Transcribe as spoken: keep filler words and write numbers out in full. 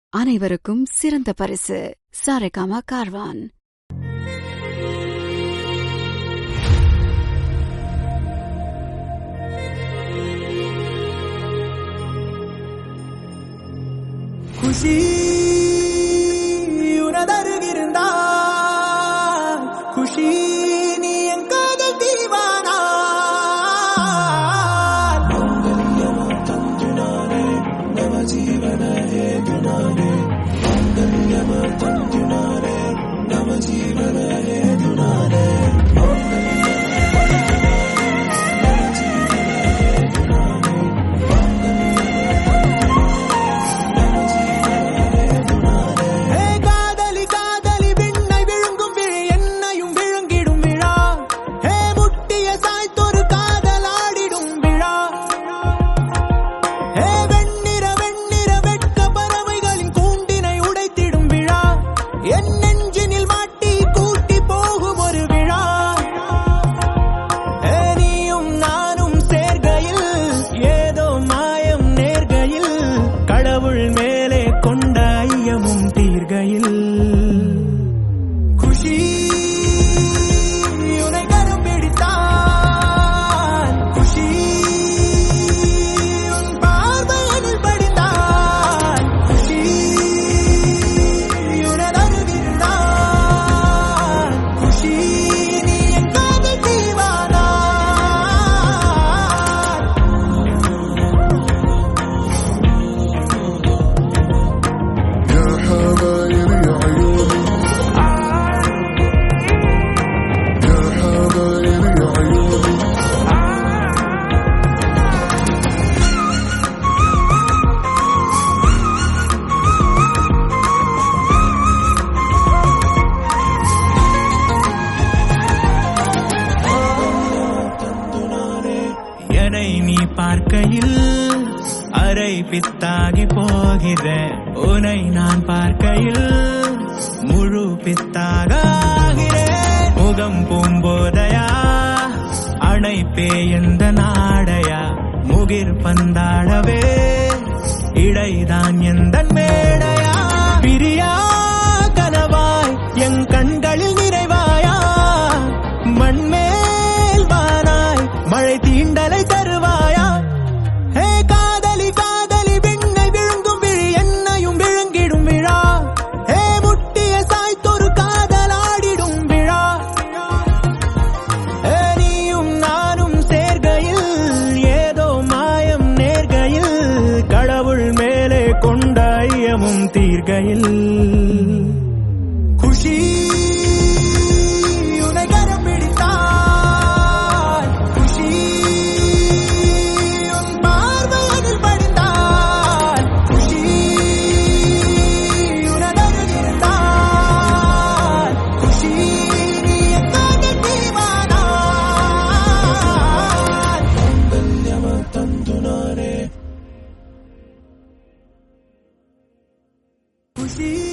அனைவருக்கும் சிறந்த பரிசு சாரேகாமா கார்வான். குஷி உனதருகிருந்தா குஷி நீ என் காதல் தீவானா மங்கல்யமா தந்துனாரே நவ ஜீவன ஹேதுனாரே மங்கல்யமா தந்துனாரே நவ ஜீவன ஹேதுனாரே பார்க்கையில் அரை பித்தாகி போகிறேன் உன்னை நான் பார்க்கையில் முழு பித்தாகிறேன் முகம் பூம்போதையா அணைப்பே எந்த நாடையா முகிர் பந்தாடவே இடைதான் எந்த மேடையா பிரியா கனவாய் என் கண்களில் நிறைவாயா மண்மேல் வானாய் மழை தீண்டலை தருவாயா தீர்கையில் குஷி உன்னை கரம் பிடித்தால் குஷி உன் பார்வையில் படித்தால் குஷி உனதருகிருந்தால் குஷி நீ என் காதல் தீவானா மங்கல்யமா தந்துனாரே குஷி